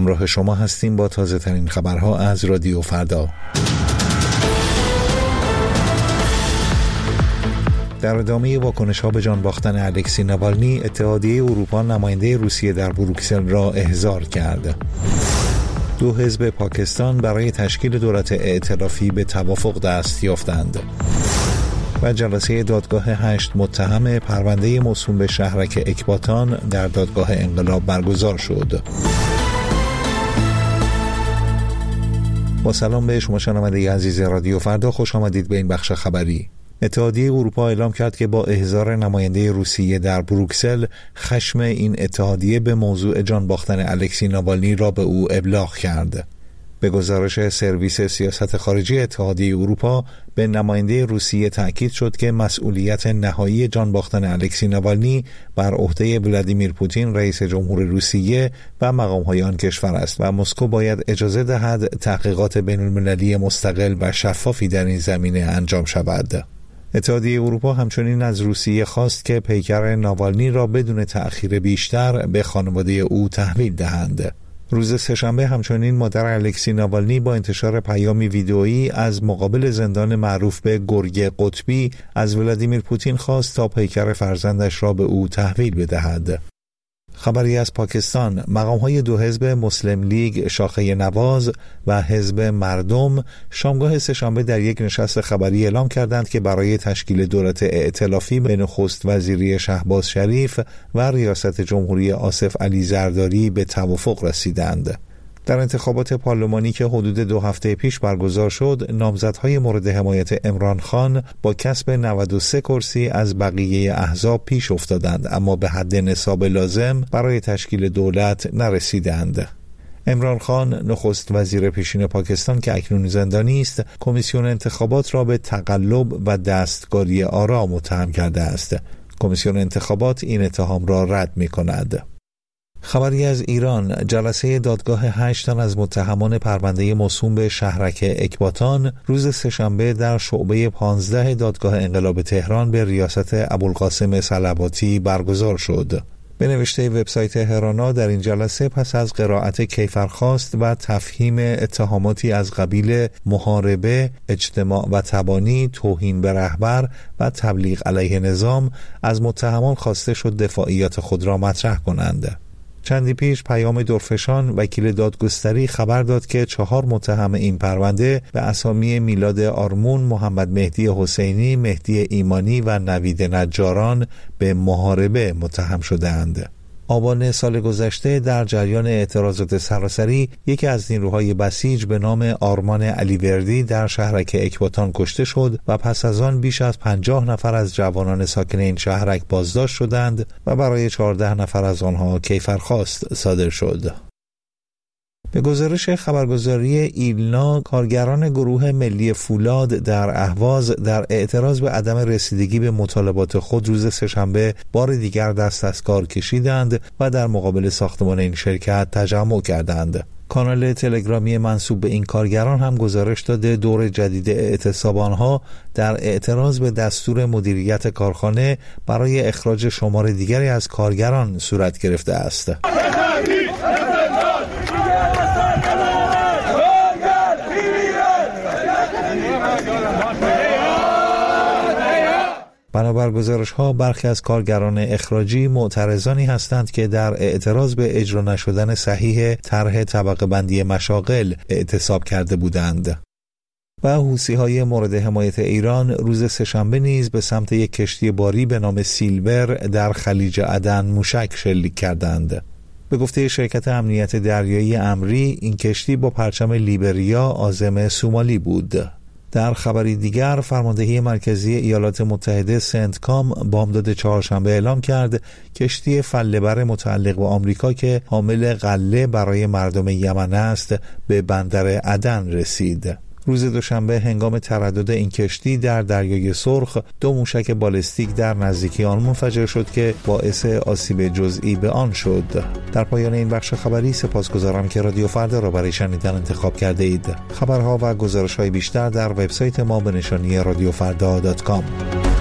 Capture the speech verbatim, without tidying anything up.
همراه شما هستیم با تازه ترین خبرها از رادیو فردا. در ادامه واکنش‌ها به جان باختن الکسی ناوالنی، اتحادیه اروپا نماینده روسیه در بروکسل را احضار کرد. دو حزب پاکستان برای تشکیل دولت ائتلافی به توافق دست یافتند. و جلسه دادگاه هشت متهم پرونده موسوم به شهرک اکباتان در دادگاه انقلاب برگزار شد. با سلام به شما شنونده عزیز رادیو فردا، خوش آمدید به این بخش خبری. اتحادیه اروپا اعلام کرد که با احضار نماینده روسیه در بروکسل، خشم این اتحادیه به موضوع جان باختن الکسی ناوالنی را به او ابلاغ کرد. به گزارش سرویس سیاست خارجی اتحادیه اروپا، به نماینده روسیه تأکید شد که مسئولیت نهایی جان باختن الکسی ناوالنی بر عهده ولادیمیر پوتین رئیس جمهور روسیه و مقام‌های آن کشور است و مسکو باید اجازه دهد تحقیقات بین‌المللی مستقل و شفافی در این زمینه انجام شود. اتحادیه اروپا همچنین از روسیه خواست که پیکر ناوالنی را بدون تأخیر بیشتر به خانواده او تحویل دهند. روز سه‌شنبه همچنین مادر الکسی ناوالنی با انتشار پیامی ویدئویی از مقابل زندان معروف به گرگ قطبی از ولادیمیر پوتین خواست تا پیکر فرزندش را به او تحویل بدهد. خبری از پاکستان، مقام‌های دو حزب مسلم لیگ شاخه نواز و حزب مردم شامگاه سه‌شنبه در یک نشست خبری اعلام کردند که برای تشکیل دولت ائتلافی به نخست وزیری شهباز شریف و ریاست جمهوری آصف علی زرداری به توافق رسیدند. در انتخابات پارلمانی که حدود دو هفته پیش برگزار شد، نامزدهای مورد حمایت عمران خان با کسب نود و سه کرسی از بقیه احزاب پیش افتادند، اما به حد نصاب لازم برای تشکیل دولت نرسیدند. عمران خان، نخست وزیر پیشین پاکستان که اکنون زندانی است، کمیسیون انتخابات را به تقلب و دستکاری آرا متهم کرده است. کمیسیون انتخابات این اتهام را رد می‌کند. خبری از ایران، جلسه دادگاه هشت تن از متهمان پرونده موسوم به شهرک اکباتان روز سه‌شنبه در شعبه پانزده دادگاه انقلاب تهران به ریاست ابوالقاسم صلواتی برگزار شد. به نوشته وبسایت هرانا، در این جلسه پس از قرائت کیفرخواست و تفهیم اتهاماتی از قبیل محاربه، اجتماع و تبانی، توهین به رهبر و تبلیغ علیه نظام، از متهمان خواسته شد دفاعیات خود را مطرح کنند. چندی پیش پیام درفشان، وکیل دادگستری، خبر داد که چهار متهم این پرونده به اسامی میلاد آرمون، محمد مهدی حسینی، مهدی ایمانی و نوید نجاران به محاربه متهم شده‌اند. آبان سال گذشته در جریان اعتراضات سراسری، یکی از نیروهای بسیج به نام آرمان علیوردی در شهرک اکباتان کشته شد و پس از آن بیش از پنجاه نفر از جوانان ساکن این شهرک بازداشت شدند و برای چهارده نفر از آنها کیفرخواست صادر شد. به گزارش خبرگزاری ایلنا، کارگران گروه ملی فولاد در اهواز در اعتراض به عدم رسیدگی به مطالبات خود روز سه‌شنبه بار دیگر دست از کار کشیدند و در مقابل ساختمان این شرکت تجمع کردند. کانال تلگرامی منسوب به این کارگران هم گزارش داده دور جدید اعتصاب آنها در اعتراض به دستور مدیریت کارخانه برای اخراج شمار دیگری از کارگران صورت گرفته است. بنابر گزارش‌ها، برخی از کارگران اخراجی معترضانی هستند که در اعتراض به اجرا نشدن صحیح طرح طبقه بندی مشاغل اعتصاب کرده بودند. و حوثی‌های مورد حمایت ایران روز سه‌شنبه نیز به سمت یک کشتی باری به نام سیلور در خلیج عدن موشک شلیک کردند. به گفته شرکت امنیت دریایی امری، این کشتی با پرچم لیبریا عازم سومالی بود. در خبری دیگر، فرماندهی مرکزی ایالات متحده سنتکام بامداد چهارشنبه اعلام کرد کشتی فله‌بر متعلق به آمریکا که حامل غله برای مردم یمن است به بندر عدن رسید. روز دوشنبه هنگام تردد این کشتی در دریای سرخ، دو موشک بالستیک در نزدیکی آن منفجر شد که باعث آسیب جزئی به آن شد. در پایان این بخش خبری سپاسگزارم که رادیو فردا را برای شنیدن انتخاب کرده اید. خبرها و گزارش‌های بیشتر در وبسایت ما به نشانی رادیو فردا دات کام.